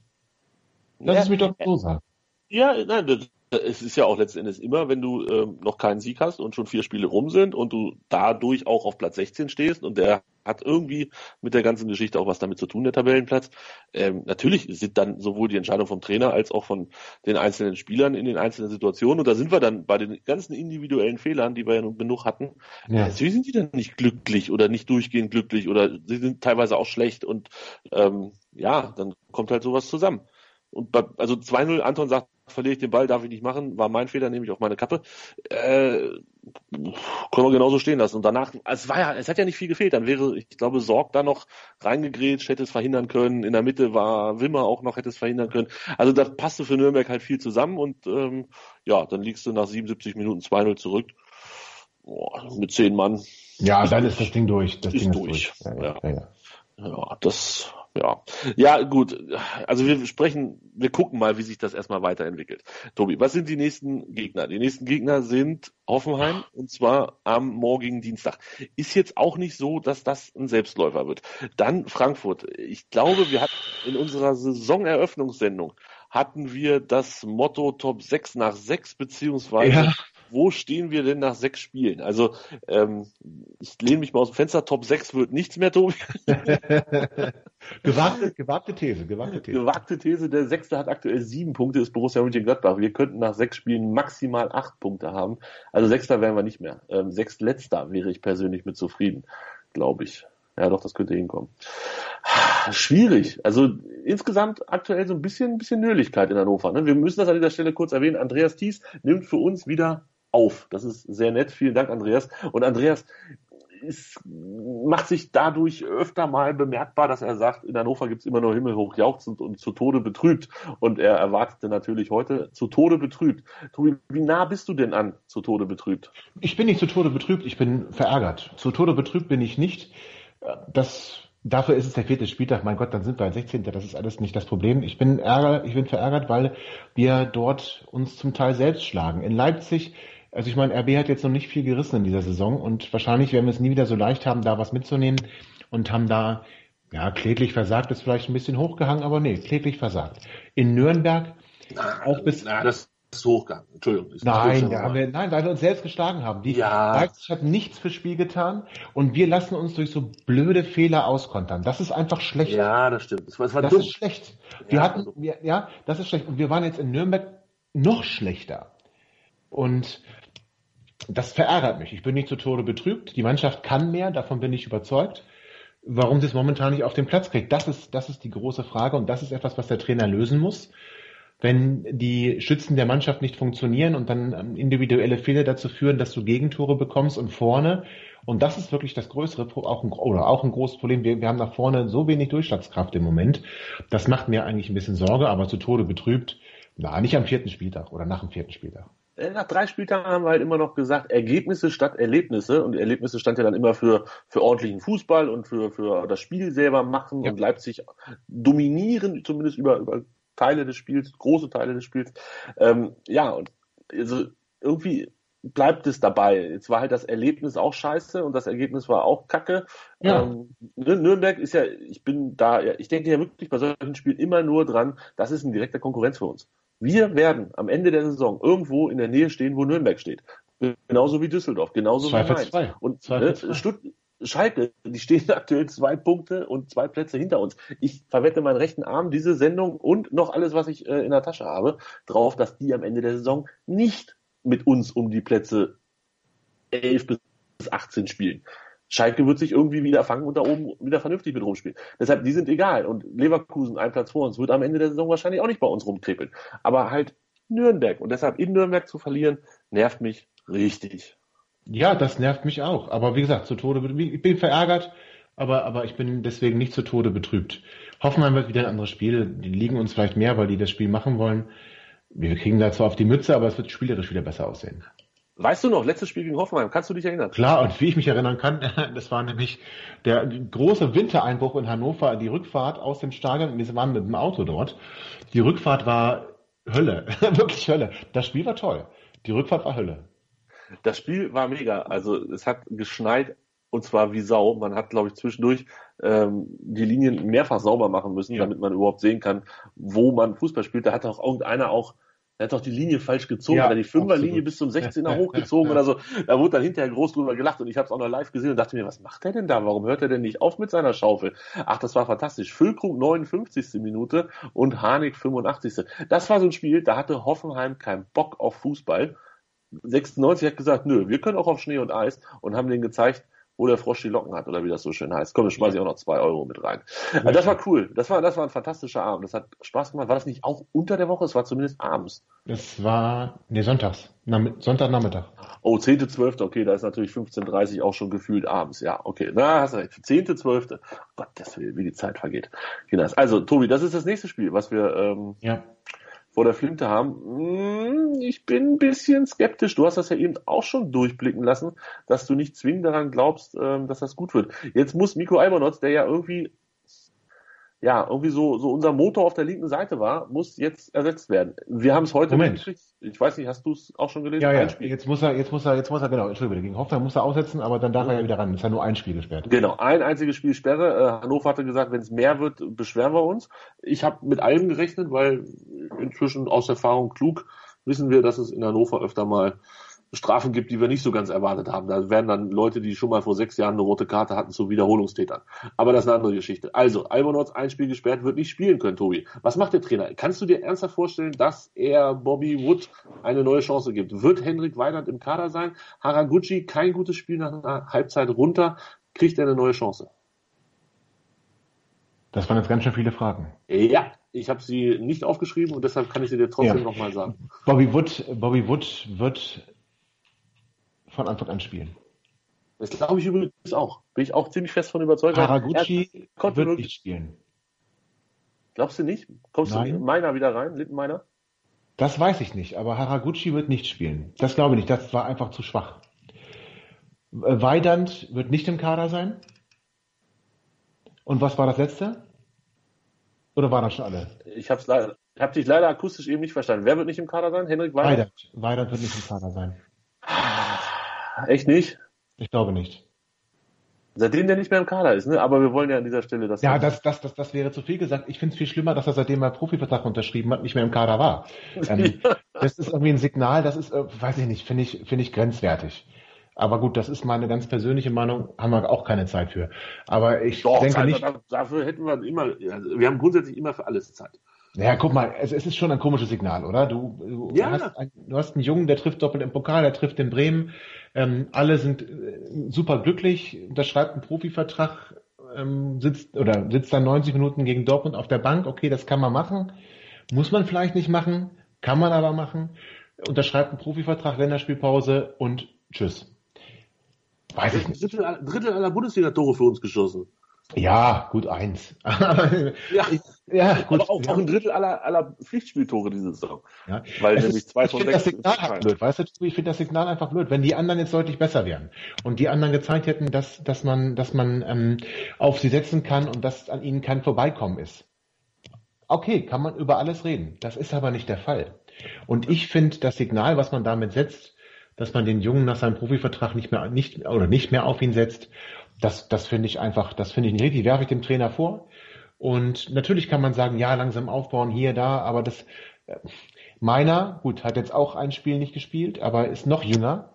Lass Ja. es mich doch so sagen. Ja, nein, das, es ist ja auch letzten Endes immer, wenn du ähm, noch keinen Sieg hast und schon vier Spiele rum sind und du dadurch auch auf Platz sechzehn stehst und der hat irgendwie mit der ganzen Geschichte auch was damit zu tun, der Tabellenplatz. Ähm, natürlich sind dann sowohl die Entscheidung vom Trainer als auch von den einzelnen Spielern in den einzelnen Situationen und da sind wir dann bei den ganzen individuellen Fehlern, die wir ja nun genug hatten. Ja. Natürlich sind die dann nicht glücklich oder nicht durchgehend glücklich oder sie sind teilweise auch schlecht und ähm, ja, dann kommt halt sowas zusammen. Und bei, also zwei null, Anton sagt, verliere ich den Ball, darf ich nicht machen, war mein Fehler, nehme ich auf meine Kappe. Äh, können wir genauso stehen lassen. Und danach, es war ja, es hat ja nicht viel gefehlt, dann wäre, ich glaube, Sorg da noch reingegrätscht, hätte es verhindern können. In der Mitte war Wimmer auch noch, hätte es verhindern können. Also das passte für Nürnberg halt viel zusammen und ähm, ja, dann liegst du nach siebenundsiebzig Minuten zwei null zurück. Boah, mit zehn Mann. Ja, dann ist das Ding durch. Das ist Ding durch. ist durch. Ja. Ja, ja. Ja, das, ja. Ja, gut. Also wir sprechen, wir gucken mal, wie sich das erstmal weiterentwickelt. Tobi, was sind die nächsten Gegner? Die nächsten Gegner sind Hoffenheim und zwar am morgigen Dienstag. Ist jetzt auch nicht so, dass das ein Selbstläufer wird. Dann Frankfurt. Ich glaube, wir hatten in unserer Saisoneröffnungssendung hatten wir das Motto Top sechs nach sechs, beziehungsweise Ja. wo stehen wir denn nach sechs Spielen? Also ähm, ich lehne mich mal aus dem Fenster, Top sechs wird nichts mehr, Tobi. gewagte, gewagte These, gewagte These. Gewagte These, der Sechste hat aktuell sieben Punkte, ist Borussia Mönchengladbach. Wir könnten nach sechs Spielen maximal acht Punkte haben. Also Sechster wären wir nicht mehr. Ähm, Sechstletzter wäre ich persönlich mit zufrieden, glaube ich. Ja, doch, das könnte hinkommen. Schwierig. Also insgesamt aktuell so ein bisschen, ein bisschen Nöligkeit in Hannover. Ne? Wir müssen das an dieser Stelle kurz erwähnen. Andreas Thies nimmt für uns wieder auf. Das ist sehr nett. Vielen Dank, Andreas. Und Andreas ist, macht sich dadurch öfter mal bemerkbar, dass er sagt, in Hannover gibt's immer nur himmelhoch jauchzend und zu Tode betrübt. Und er erwartete natürlich heute zu Tode betrübt. Tobi, wie nah bist du denn an zu Tode betrübt? Ich bin nicht zu Tode betrübt, ich bin verärgert. Zu Tode betrübt bin ich nicht. Das, dafür ist es der vierte Spieltag. Mein Gott, dann sind wir ein sechzehnter. Das ist alles nicht das Problem. Ich bin ärger, ich bin verärgert, weil wir dort uns zum Teil selbst schlagen. In Leipzig, also ich meine, R B hat jetzt noch nicht viel gerissen in dieser Saison und wahrscheinlich werden wir es nie wieder so leicht haben, da was mitzunehmen und haben da, ja, kläglich versagt, ist vielleicht ein bisschen hochgehangen, aber nee, kläglich versagt. In Nürnberg auch bis... Na, das ist hochgegangen. Entschuldigung. Ich Nein, da haben wir, nein, weil wir uns selbst geschlagen haben. Die Ja. Leipzig hat nichts fürs Spiel getan und wir lassen uns durch so blöde Fehler auskontern. Das ist einfach schlecht. Ja, das stimmt. Das war, das war Das dumm. ist schlecht. Wir Ja, hatten, also- wir, ja, das ist schlecht. Und wir waren jetzt in Nürnberg noch schlechter. Und das verärgert mich. Ich bin nicht zu Tode betrübt. Die Mannschaft kann mehr, davon bin ich überzeugt. Warum sie es momentan nicht auf den Platz kriegt, das ist, das ist die große Frage und das ist etwas, was der Trainer lösen muss. Wenn die Schützen der Mannschaft nicht funktionieren und dann individuelle Fehler dazu führen, dass du Gegentore bekommst und vorne, und das ist wirklich das größere, auch ein, oder auch ein großes Problem, wir, wir haben nach vorne so wenig Durchschlagskraft im Moment, das macht mir eigentlich ein bisschen Sorge, aber zu Tode betrübt, na, nicht am vierten Spieltag oder nach dem vierten Spieltag. Nach drei Spieltagen haben wir halt immer noch gesagt, Ergebnisse statt Erlebnisse. Und Erlebnisse stand ja dann immer für, für ordentlichen Fußball und für, für das Spiel selber machen ja. Und Leipzig dominieren, zumindest über, über Teile des Spiels, große Teile des Spiels. Ähm, ja, und also irgendwie bleibt es dabei. Jetzt war halt das Erlebnis auch scheiße und das Ergebnis war auch kacke. Ja. Ähm, Nürnberg ist ja, ich bin da, ich denke ja wirklich bei solchen Spielen immer nur dran, das ist ein direkter Konkurrenz für uns. Wir werden am Ende der Saison irgendwo in der Nähe stehen, wo Nürnberg steht. Genauso wie Düsseldorf, genauso wie Mainz. Und äh, Stutt- Schalke, die stehen aktuell zwei Punkte und zwei Plätze hinter uns. Ich verwette meinen rechten Arm, diese Sendung und noch alles, was ich äh, in der Tasche habe, drauf, dass die am Ende der Saison nicht mit uns um die Plätze elf bis achtzehn spielen. Schalke wird sich irgendwie wieder fangen und da oben wieder vernünftig mit rumspielen. Deshalb, die sind egal. Und Leverkusen, ein Platz vor uns, wird am Ende der Saison wahrscheinlich auch nicht bei uns rumtrippeln. Aber halt Nürnberg. Und deshalb in Nürnberg zu verlieren, nervt mich richtig. Ja, das nervt mich auch. Aber wie gesagt, zu Tode, ich bin verärgert, aber, aber ich bin deswegen nicht zu Tode betrübt. Hoffenheim wird wieder ein anderes Spiel. Die liegen uns vielleicht mehr, weil die das Spiel machen wollen. Wir kriegen da zwar auf die Mütze, aber es wird spielerisch wieder besser aussehen. Weißt du noch, letztes Spiel gegen Hoffenheim, kannst du dich erinnern? Klar, und wie ich mich erinnern kann, das war nämlich der große Wintereinbruch in Hannover, die Rückfahrt aus dem Stadion, wir waren mit dem Auto dort. Die Rückfahrt war Hölle, wirklich Hölle. Das Spiel war toll, die Rückfahrt war Hölle. Das Spiel war mega, also es hat geschneit und zwar wie Sau. Man hat, glaube ich, zwischendurch ähm, die Linien mehrfach sauber machen müssen, ja. Damit man überhaupt sehen kann, wo man Fußball spielt. Da hat auch irgendeiner auch Er hat doch die Linie falsch gezogen, ja, oder die Fünferlinie bis zum sechzehner hochgezogen oder so. Da wurde dann hinterher groß drüber gelacht und ich habe es auch noch live gesehen und dachte mir, was macht der denn da? Warum hört er denn nicht auf mit seiner Schaufel? Ach, das war fantastisch. Füllkrug neunundfünfzigste Minute und Harnik fünfundachtzigste Das war so ein Spiel, da hatte Hoffenheim keinen Bock auf Fußball. sechsundneunzig hat gesagt, nö, wir können auch auf Schnee und Eis und haben denen gezeigt, wo der Frosch die Locken hat, oder wie das so schön heißt. Komm, dann schmeiße ich auch noch zwei Euro mit rein. Also das war cool. Das war, das war ein fantastischer Abend. Das hat Spaß gemacht. War das nicht auch unter der Woche? Es war zumindest abends. Es war, nee, sonntags. Nam- Sonntagnachmittag. Oh, zehnter zwölfter Okay, da ist natürlich fünfzehn Uhr dreißig auch schon gefühlt abends. Ja, okay. Na, hast du recht. zehnter zwölfter Gott, das will, wie die Zeit vergeht. Genau. Also, Tobi, das ist das nächste Spiel, was wir, ähm, ja. vor der Flinte haben. Ich bin ein bisschen skeptisch. Du hast das ja eben auch schon durchblicken lassen, dass du nicht zwingend daran glaubst, dass das gut wird. Jetzt muss Miko Albanotz, der ja irgendwie, ja, irgendwie so, so unser Motor auf der linken Seite war, muss jetzt ersetzt werden. Wir haben es heute mitgekriegt. Ich weiß nicht, hast du es auch schon gelesen? Ja, ja. Jetzt muss er, jetzt muss er, jetzt muss er, genau, Entschuldigung, gegen Hoffenheim muss er aussetzen, aber dann darf mhm. er ja wieder ran. Es ist ja nur ein Spiel gesperrt. Genau, ein einziges Spiel Sperre. Hannover hatte gesagt, wenn es mehr wird, beschweren wir uns. Ich habe mit allem gerechnet, weil inzwischen aus Erfahrung klug wissen wir, dass es in Hannover öfter mal Strafen gibt, die wir nicht so ganz erwartet haben. Da werden dann Leute, die schon mal vor sechs Jahren eine rote Karte hatten, zu Wiederholungstätern. Aber das ist eine andere Geschichte. Also, Albanotz, ein Spiel gesperrt, wird nicht spielen können, Tobi. Was macht der Trainer? Kannst du dir ernsthaft vorstellen, dass er Bobby Wood eine neue Chance gibt? Wird Henrik Weidand im Kader sein? Haraguchi, kein gutes Spiel nach einer Halbzeit runter. Kriegt er eine neue Chance? Das waren jetzt ganz schön viele Fragen. Ja, ich habe sie nicht aufgeschrieben und deshalb kann ich sie dir trotzdem ja. nochmal sagen. Bobby Wood, Bobby Wood wird von Anfang an spielen. Das glaube ich übrigens auch. Bin ich auch ziemlich fest von überzeugt. Haraguchi wird wirklich nicht spielen. Glaubst du nicht? Kommst Nein. du Meiner wieder rein, Littenmeiner? Das weiß ich nicht, aber Haraguchi wird nicht spielen. Das glaube ich nicht, das war einfach zu schwach. Weidand wird nicht im Kader sein. Und was war das letzte? Oder waren das schon alle? Ich habe leider, hab dich leider akustisch eben nicht verstanden. Wer wird nicht im Kader sein? Henrik Weidand? Weidand, Weidand wird nicht im Kader sein. Echt nicht? Ich glaube nicht. Seitdem der nicht mehr im Kader ist, ne? Aber wir wollen ja an dieser Stelle das... Ja, das, das, das, das wäre zu viel gesagt. Ich finde es viel schlimmer, dass er seitdem er Profivertrag unterschrieben hat, nicht mehr im Kader war. Ähm, ja. Das ist irgendwie ein Signal, das ist, äh, weiß ich nicht, finde ich, finde ich grenzwertig. Aber gut, das ist meine ganz persönliche Meinung, haben wir auch keine Zeit für. Aber ich Doch, denke Zeit, nicht... Dafür hätten wir immer, also wir haben grundsätzlich immer für alles Zeit. Ja, guck mal, es, es ist schon ein komisches Signal, oder? Du, du, Ja. hast, ein, du hast einen Jungen, der trifft doppelt im Pokal, der trifft in Bremen. Ähm, alle sind äh, super glücklich, unterschreibt einen Profivertrag, ähm, sitzt oder sitzt dann neunzig Minuten gegen Dortmund auf der Bank. Okay, das kann man machen. Muss man vielleicht nicht machen, kann man aber machen. Unterschreibt einen Profivertrag, Länderspielpause und tschüss. Weiß ich nicht. Drittel, Drittel aller Bundesliga-Tore für uns geschossen. Ja, gut, eins. Ja, Ich, ja gut. aber auch, ja. auch ein Drittel aller, aller Pflichtspieltore diese Saison. Ja. Weil Es nämlich ist, zwei ich von finde das sechs. Signal einfach blöd, weißt du? Ich finde das Signal einfach blöd. Wenn die anderen jetzt deutlich besser wären und die anderen gezeigt hätten, dass, dass man, dass man ähm, auf sie setzen kann und dass an ihnen kein Vorbeikommen ist. Okay, kann man über alles reden. Das ist aber nicht der Fall. Und ich finde das Signal, was man damit setzt, dass man den Jungen nach seinem Profivertrag nicht mehr, nicht, oder nicht mehr auf ihn setzt, das, das finde ich einfach, das finde ich nicht richtig, werfe ich dem Trainer vor. Und natürlich kann man sagen, ja, langsam aufbauen, hier, da, aber das, äh, meiner, gut, hat jetzt auch ein Spiel nicht gespielt, aber ist noch jünger.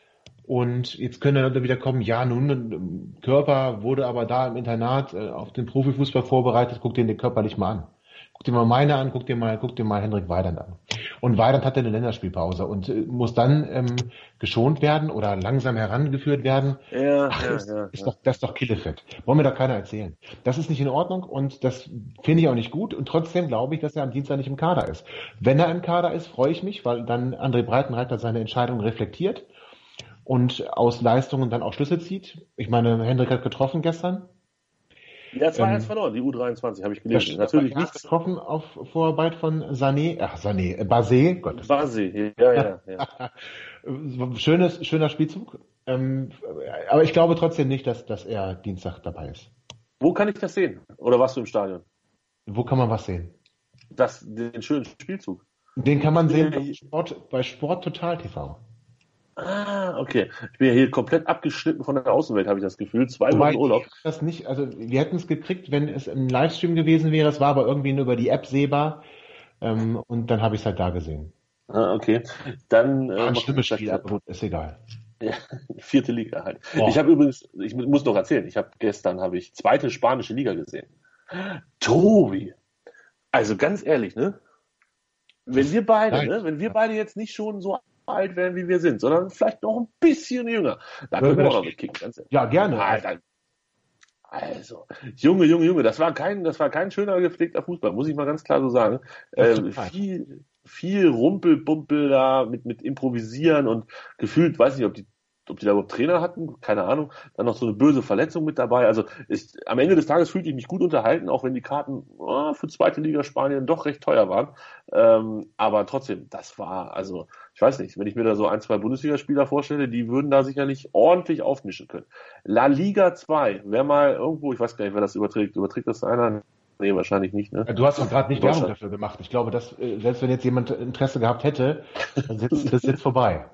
Und jetzt können dann wieder kommen, ja, nun, Körper wurde aber da im Internat äh, auf den Profifußball vorbereitet, guck den den körperlich mal an. Guck dir mal meine an, guck dir mal, guck dir mal Hendrik Weidand an. Und Weidand hatte eine Länderspielpause und äh, muss dann ähm, geschont werden oder langsam herangeführt werden. Ja, Ach, ja, ist, ja, ist ja. doch, das ist doch Killefett. Wollen mir doch keiner erzählen. Das ist nicht in Ordnung und das finde ich auch nicht gut. Und trotzdem glaube ich, dass er am Dienstag nicht im Kader ist. Wenn er im Kader ist, freue ich mich, weil dann André Breitenreiter seine Entscheidung reflektiert und aus Leistungen dann auch Schlüsse zieht. Ich meine, Hendrik hat getroffen gestern. Ja, zwei eins Ähm, verloren, die U dreiundzwanzig, habe ich Das gelesen. stimmt, Natürlich aber er hat nichts. getroffen auf Vorarbeit von Sané, ach Sané, äh, Basé, Gottes Basi, ja, ja, ja. Willen. Schönes, schöner Spielzug. Ähm, aber ich glaube trotzdem nicht, dass, dass er Dienstag dabei ist. Wo kann ich das sehen? Oder warst du im Stadion? Wo kann man was sehen? Das, den schönen Spielzug. Den kann man sehen Ja, bei Sport, bei Sport Total T V. Ah, okay. Ich bin ja hier komplett abgeschnitten von der Außenwelt, habe ich das Gefühl. Zwei Wobei Wochen Urlaub. das nicht, also wir hätten es gekriegt, wenn es im Livestream gewesen wäre. Es war aber irgendwie nur über die App sehbar. Ähm, und dann habe ich es halt da gesehen. Ah, okay. Dann War äh, ein mal schlimmes gucken, Spiel, aber gut, ist egal. ja, vierte Liga halt. Boah. Ich habe übrigens, ich muss noch erzählen, ich habe gestern habe ich zweite spanische Liga gesehen. Tobi, also ganz ehrlich, ne? Wenn wir beide, Nein. ne? Wenn wir beide jetzt nicht schon so alt wären, wie wir sind, sondern vielleicht noch ein bisschen jünger, da können wir auch noch mitkicken, ganz ehrlich. Ja, gerne. Alter. Also, Junge, Junge, Junge, das war kein, das war kein schöner gepflegter Fußball, muss ich mal ganz klar so sagen. Das Ähm, tut leid. viel, viel Rumpelbumpel da mit, mit Improvisieren und gefühlt, weiß nicht, ob die, ob die da überhaupt Trainer hatten, keine Ahnung. Dann noch so eine böse Verletzung mit dabei. Also ich, am Ende des Tages fühlte ich mich gut unterhalten, auch wenn die Karten oh, für zweite Liga Spanien doch recht teuer waren. Ähm, aber trotzdem, das war, also ich weiß nicht, wenn ich mir da so ein, zwei Bundesligaspieler vorstelle, die würden da sicherlich ordentlich aufmischen können. La Liga zwei, wer mal irgendwo, ich weiß gar nicht, wer das überträgt. Überträgt das einer? Nee, wahrscheinlich nicht, ne? Du hast doch gerade nicht Deutschland. Werbung dafür gemacht. Ich glaube, dass äh, selbst wenn jetzt jemand Interesse gehabt hätte, dann sitzt das jetzt vorbei.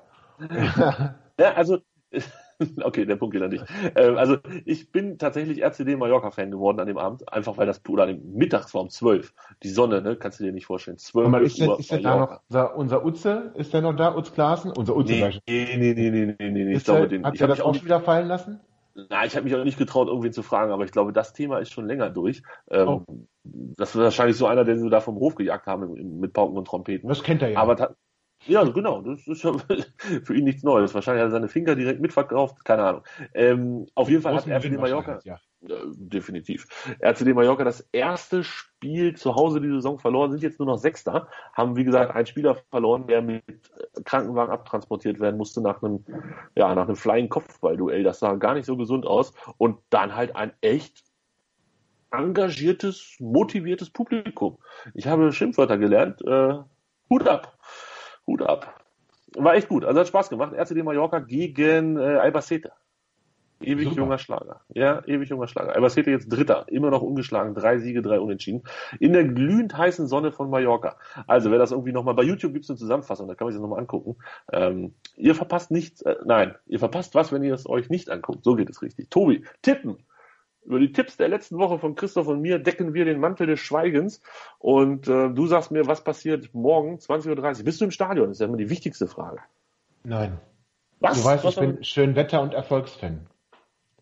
Ja, also, okay, der Punkt geht an dich. Ähm, also, ich bin tatsächlich R C D Mallorca-Fan geworden an dem Abend, einfach weil das, oder an dem Mittags war um zwölf. Die Sonne, ne, kannst du dir nicht vorstellen. zwölf Mal, ist denn, Uhr ist denn da noch unser, unser Utze? Ist der noch da? Utz Klaassen? Unser Utze, sag Nee, ich. nee, nee, nee, nee, nee, nee. Ich Ist glaube, der, den, hat ich er habe das mich auch auch schon wieder fallen lassen? Na, ich habe mich auch nicht getraut, irgendwen zu fragen, aber ich glaube, das Thema ist schon länger durch. Ähm, Oh. Das ist wahrscheinlich so einer, den sie da vom Hof gejagt haben mit Pauken und Trompeten. Das kennt er ja. Aber ta- ja, genau, das ist ja für ihn nichts Neues. Wahrscheinlich hat er seine Finger direkt mitverkauft, keine Ahnung. Ähm, auf jeden Fall hat Großen R C D Gewinn Mallorca, wahrscheinlich, äh, definitiv, R C D Mallorca das erste Spiel zu Hause die Saison verloren, sind jetzt nur noch Sechster, haben wie gesagt einen Spieler verloren, der mit Krankenwagen abtransportiert werden musste nach einem, ja, nach einem Flying Kopfballduell. Das sah gar nicht so gesund aus und dann halt ein echt engagiertes, motiviertes Publikum. Ich habe Schimpfwörter gelernt. Äh, Hut ab. Hut ab. War echt gut. Also hat Spaß gemacht. R C D Mallorca gegen äh, Albacete. Ewig Super. junger Schlager. Ja, ewig junger Schlager. Albacete jetzt Dritter. Immer noch ungeschlagen. Drei Siege, drei Unentschieden. In der glühend heißen Sonne von Mallorca. Also wer das irgendwie nochmal, bei YouTube gibt es eine Zusammenfassung, da kann man sich das nochmal angucken. Ähm, ihr verpasst nichts, äh, nein, ihr verpasst was, wenn ihr es euch nicht anguckt. So geht es richtig. Tobi, tippen. Über die Tipps der letzten Woche von Christoph und mir decken wir den Mantel des Schweigens und äh, du sagst mir, was passiert morgen zwanzig Uhr dreißig. Bist du im Stadion? Das ist ja immer die wichtigste Frage. Nein. Was? Du weißt, was ich bin schön Wetter- und Erfolgsfan.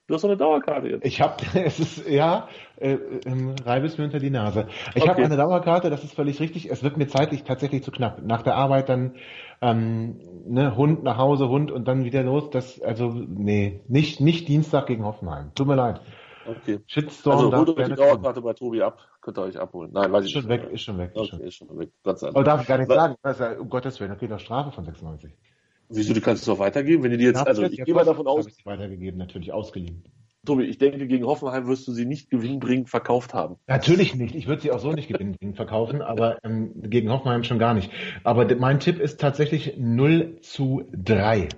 Du hast so eine Dauerkarte jetzt. Ich habe, es ist, ja, äh, ähm, reib es mir unter die Nase. Ich Okay. habe eine Dauerkarte, das ist völlig richtig. Es wird mir zeitlich tatsächlich zu knapp. Nach der Arbeit dann, ähm, ne, Hund nach Hause, Hund und dann wieder los. Das, also, nee, nicht, nicht Dienstag gegen Hoffenheim. Tut mir leid. Okay. Shitstorm Also darf holt euch die gerne kommen. Dauerkarte bei Tobi ab. Könnt ihr euch abholen. Nein, weiß Ist ich schon nicht. weg, ist schon weg. Ist Okay, schon. ist schon weg. Gott sei Oh, Dank. darf ich gar nicht Wa- sagen. Das ist ja, um Gottes Willen, da kriegt doch Strafe von sechsundneunzig. Wieso, du kannst es doch weitergeben, wenn die dir jetzt, also ich gehe mal davon aus, habe ich sie weitergegeben, natürlich ausgeliehen. Tobi, ich denke, gegen Hoffenheim wirst du sie nicht gewinnbringend verkauft haben. Natürlich nicht. Ich würde sie auch so nicht gewinnbringend verkaufen, aber ähm, gegen Hoffenheim schon gar nicht. Aber d- mein Tipp ist tatsächlich null zu drei.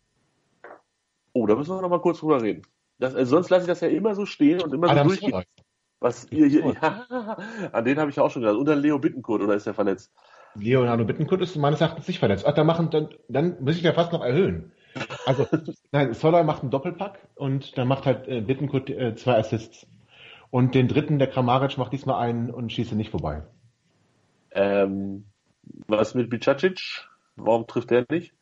Oh, da müssen wir noch mal kurz drüber reden. Das, also sonst lasse ich das ja immer so stehen und immer so Adam durchgehen. Soloy. Was ihr hier, ja, an den habe ich auch schon gedacht. Unter Leo Bittencourt, oder ist er verletzt? Leonardo Bittencourt ist meines Erachtens nicht verletzt. Ach, da machen, dann, dann muss ich ja fast noch erhöhen. Also, nein, Soloy macht einen Doppelpack und dann macht halt äh, Bittencourt äh, zwei Assists. Und den dritten, der Kramaric, macht diesmal einen und schießt nicht vorbei. Ähm, was mit Bicacic? Warum trifft der nicht?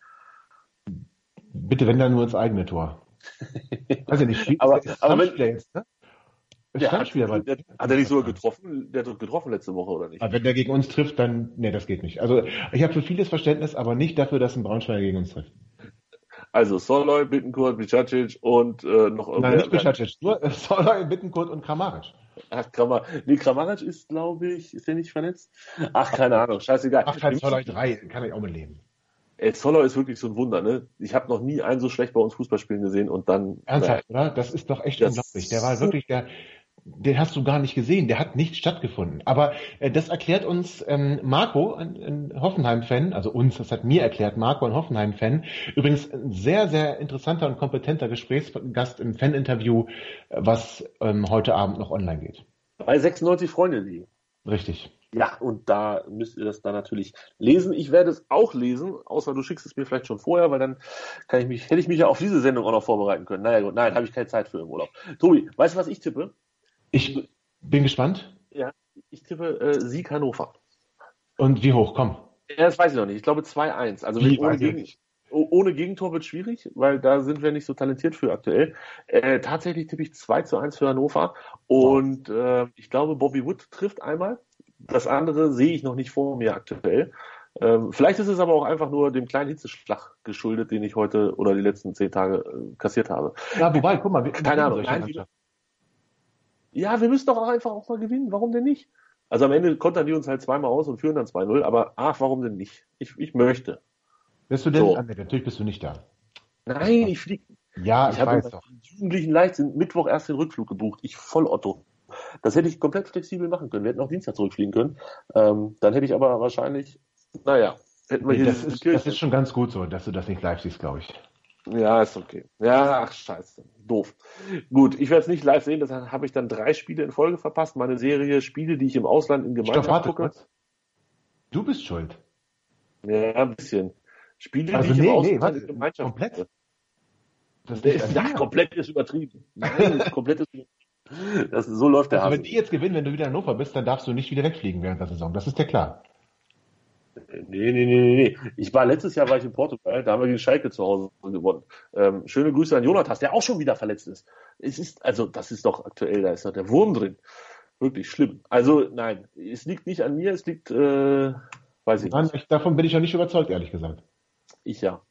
Bitte, wenn dann nur ins eigene Tor. Also nicht, spielt, Aber- ist aber wenn- Stammspieler jetzt, ne? Ist Der hat, Stammspieler bei- der, hat er nicht sogar getroffen? Der hat doch getroffen letzte Woche, oder nicht? Aber wenn der gegen uns trifft, dann, nee, das geht nicht. Also, ich habe für vieles Verständnis, aber nicht dafür, dass ein Braunschweiger gegen uns trifft. Also Soloy, Bittencourt, Bicacic und äh, noch Nein, nicht Bicacic, nur äh, Soloy, Bittencourt und Kramaric. Ach, Kramar nee, Kramaric ist, glaube ich, ist der nicht verletzt? Ach, keine Ahnung, scheißegal. Macht halt Soloy drei, kann ich auch mit leben. Ey, Soloy ist wirklich so ein Wunder, ne? Ich habe noch nie einen so schlecht bei uns Fußball spielen gesehen und dann... Ernsthaft, oder? Das ist doch echt Das- unglaublich. Der war wirklich, der, den hast du gar nicht gesehen, der hat nicht stattgefunden. Aber äh, das erklärt uns ähm, Marco, ein, ein Hoffenheim-Fan, also uns, das hat mir erklärt, Marco, ein Hoffenheim-Fan, übrigens ein sehr, sehr interessanter und kompetenter Gesprächsgast im Fan-Interview, äh, was ähm, heute Abend noch online geht. Bei sechsundneunzig Freunde liegen. Richtig. Ja, und da müsst ihr das dann natürlich lesen. Ich werde es auch lesen, außer du schickst es mir vielleicht schon vorher, weil dann kann ich mich, hätte ich mich ja auf diese Sendung auch noch vorbereiten können. Naja gut, nein, habe ich keine Zeit für im Urlaub. Tobi, weißt du, was ich tippe? Ich bin gespannt. Ja, ich tippe äh, Sieg Hannover. Und wie hoch? Komm. Ja, das weiß ich noch nicht. Ich glaube zwei eins. Also Wie, ohne, weiß ich Gegen, nicht. oh- ohne Gegentor wird schwierig, weil da sind wir nicht so talentiert für aktuell. Äh, tatsächlich tippe ich zwei zu eins für Hannover. Und äh, ich glaube, Bobby Wood trifft einmal. Das andere sehe ich noch nicht vor mir aktuell. Ähm, vielleicht ist es aber auch einfach nur dem kleinen Hitzeschlag geschuldet, den ich heute oder die letzten zehn Tage äh, kassiert habe. Ja, wobei, guck mal, wir, Keine Ahnung. Nein, Mannschaft. Ja, wir müssen doch auch einfach auch mal gewinnen. Warum denn nicht? Also am Ende kontern die uns halt zweimal aus und führen dann zwei null. Aber ach, warum denn nicht? Ich, ich möchte. Bist du denn? So. Ah, nee, natürlich bist du nicht da. Nein, ich fliege. Ja, Ich ich, habe weiß mit doch. Jugendlichen Leichtsinn Mittwoch erst den Rückflug gebucht. Ich voll Otto. Das hätte ich komplett flexibel machen können. Wir hätten auch Dienstag zurückfliegen können. Ähm, dann hätte ich aber wahrscheinlich, naja, hätten wir hier Das dieses ist, Kirche- das ist schon ganz gut so, dass du das nicht live siehst, glaube ich. Ja, ist okay. Ja, ach scheiße. Doof. Gut, ich werde es nicht live sehen, deshalb habe ich dann drei Spiele in Folge verpasst. Meine Serie Spiele, die ich im Ausland in Stopp, Gemeinschaft warte gucke. kurz. Du bist schuld. Ja, ein bisschen. Spiele, Also die ich nee, im nee, Ausland warte, in Gemeinschaft komplett? gucke. Das Der liegt ist, an ja, dir. komplett ist übertrieben. Nein, komplett ist übertrieben. Das, so läuft der Also Hase. wenn die jetzt gewinnen, wenn du wieder in Hannover bist, dann darfst du nicht wieder wegfliegen während der Saison. Das ist dir klar. Nee, nee, nee, nee, nee. Ich war letztes Jahr war ich in Portugal, da haben wir gegen Schalke zu Hause gewonnen. Ähm, schöne Grüße an Jonathas, der auch schon wieder verletzt ist. Es ist, also das ist doch aktuell, da ist doch der Wurm drin. Wirklich schlimm. Also nein, es liegt nicht an mir, es liegt, äh, weiß ich Nein, nicht. ich, davon bin ich ja nicht überzeugt, ehrlich gesagt. Ich ja.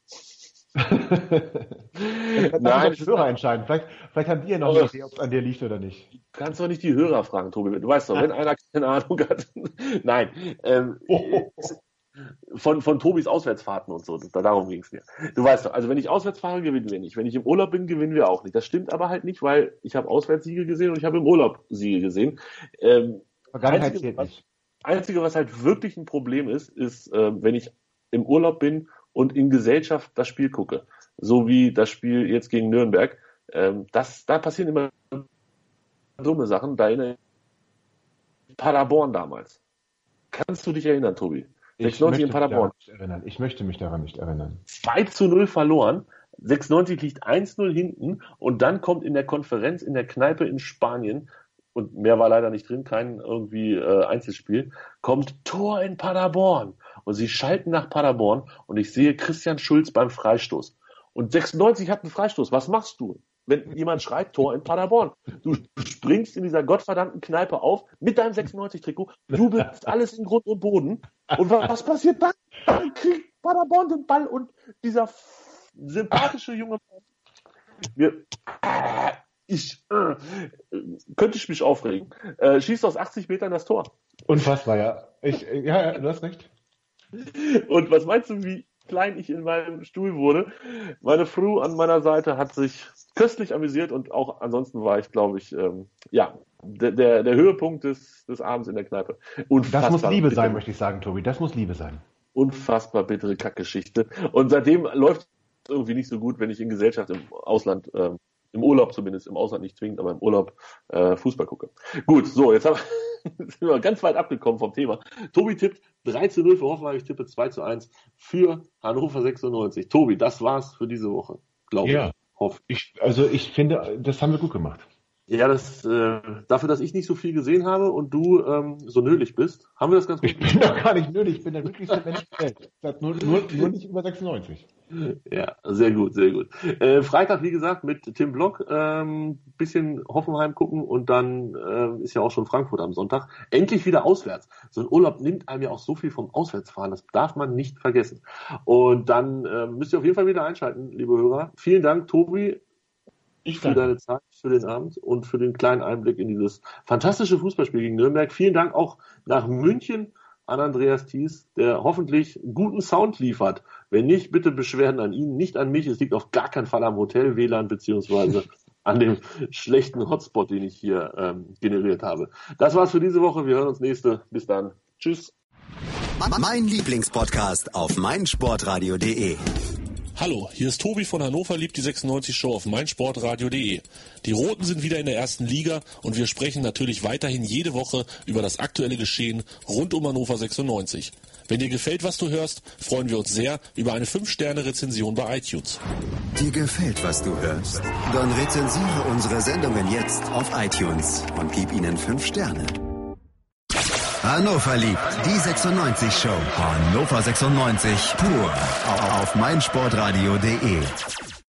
Nein, Nein, die Hörer entscheiden. Vielleicht, vielleicht haben die ja noch Oh. eine Idee, ob es an dir liegt oder nicht. Du kannst doch nicht die Hörer fragen, Tobi. Du weißt doch, wenn einer keine Ahnung hat. Nein. Ähm, Oh. von, von Tobis Auswärtsfahrten und so. Da, darum ging es mir. Du weißt doch, also wenn ich auswärts fahre, gewinnen wir nicht. Wenn ich im Urlaub bin, gewinnen wir auch nicht. Das stimmt aber halt nicht, weil ich habe Auswärtssiege gesehen und ich habe im Urlaub Siege gesehen. Ähm, Vergangenheit Einzige, zählt nicht. Einzige, was halt wirklich ein Problem ist, ist, ähm, wenn ich im Urlaub bin und in Gesellschaft das Spiel gucke. So wie das Spiel jetzt gegen Nürnberg. Ähm, das, da passieren immer dumme Sachen. Da erinnere ich Paderborn damals. Kannst du dich erinnern, Tobi? Ich sechsundneunzig möchte, in mich Paderborn. daran nicht erinnern. ich möchte mich daran nicht erinnern. zwei zu null verloren. sechsundneunzig liegt eins null hinten und dann kommt in der Konferenz in der Kneipe in Spanien, und mehr war leider nicht drin, kein irgendwie äh, Einzelspiel, kommt Tor in Paderborn. Und sie schalten nach Paderborn und ich sehe Christian Schulz beim Freistoß. Und sechsundneunzig hat einen Freistoß. Was machst du? wenn jemand schreit, Tor in Paderborn. Du springst in dieser gottverdammten Kneipe auf mit deinem sechsundneunzig-Trikot, jubelst alles in Grund und Boden. Und was passiert dann? Dann kriegt Paderborn den Ball und dieser f- sympathische junge Mann, wir, äh, ich, äh, könnte ich mich aufregen, äh, schießt aus achtzig Metern das Tor. Unfassbar, ja. Ich, ja, ja, du hast recht. Und was meinst du, wie klein ich in meinem Stuhl wurde? Meine Frau an meiner Seite hat sich köstlich amüsiert und auch ansonsten war ich, glaube ich, ähm, ja, der, der, der Höhepunkt des, des Abends in der Kneipe. Unfassbar Das muss Liebe bittere, sein, möchte ich sagen, Tobi. Das muss Liebe sein. Unfassbar bittere Kackgeschichte. Und seitdem läuft es irgendwie nicht so gut, wenn ich in Gesellschaft im Ausland, ähm, im Urlaub zumindest, im Ausland nicht zwingend, aber im Urlaub äh, Fußball gucke. Gut, so, jetzt haben wir, sind wir ganz weit abgekommen vom Thema. Tobi tippt drei zu null für Hoffenheim, ich tippe zwei zu eins für Hannover sechsundneunzig. Tobi, das war's für diese Woche, glaube Ja. ich. Hoff. Ich, also ich finde, das haben wir gut gemacht. Ja, das, äh, dafür, dass ich nicht so viel gesehen habe und du ähm, so nölig bist, haben wir das ganz gut Ich bin doch gar nicht nötig, ich bin der glücklichste Mensch der Welt. Das nur, nur, nur nicht über sechsundneunzig. Ja, sehr gut, sehr gut. Äh, Freitag, wie gesagt, mit Tim Block, ähm, bisschen Hoffenheim gucken und dann äh, ist ja auch schon Frankfurt am Sonntag. Endlich wieder auswärts. So ein Urlaub nimmt einem ja auch so viel vom Auswärtsfahren, das darf man nicht vergessen. Und dann äh, müsst ihr auf jeden Fall wieder einschalten, liebe Hörer. Vielen Dank, Tobi, Ich für deine Zeit, für den Abend und für den kleinen Einblick in dieses fantastische Fußballspiel gegen Nürnberg. Vielen Dank auch nach München an Andreas Thies, der hoffentlich guten Sound liefert. Wenn nicht, bitte Beschwerden an ihn, nicht an mich. Es liegt auf gar keinen Fall am Hotel W L A N beziehungsweise an dem schlechten Hotspot, den ich hier ähm, generiert habe. Das war's für diese Woche. Wir hören uns nächste. Bis dann. Tschüss. Mein Lieblingspodcast auf meinsportradio punkt de. Hallo, hier ist Tobi von Hannover liebt die sechsundneunzig Show auf meinsportradio punkt de. Die Roten sind wieder in der ersten Liga und wir sprechen natürlich weiterhin jede Woche über das aktuelle Geschehen rund um Hannover sechsundneunzig. Wenn dir gefällt, was du hörst, freuen wir uns sehr über eine fünf Sterne Rezension bei iTunes. Dir gefällt, was du hörst? Dann rezensiere unsere Sendungen jetzt auf iTunes und gib ihnen fünf Sterne. Hannover liebt die sechsundneunzig Show. Hannover sechsundneunzig pur auf meinsportradio punkt de.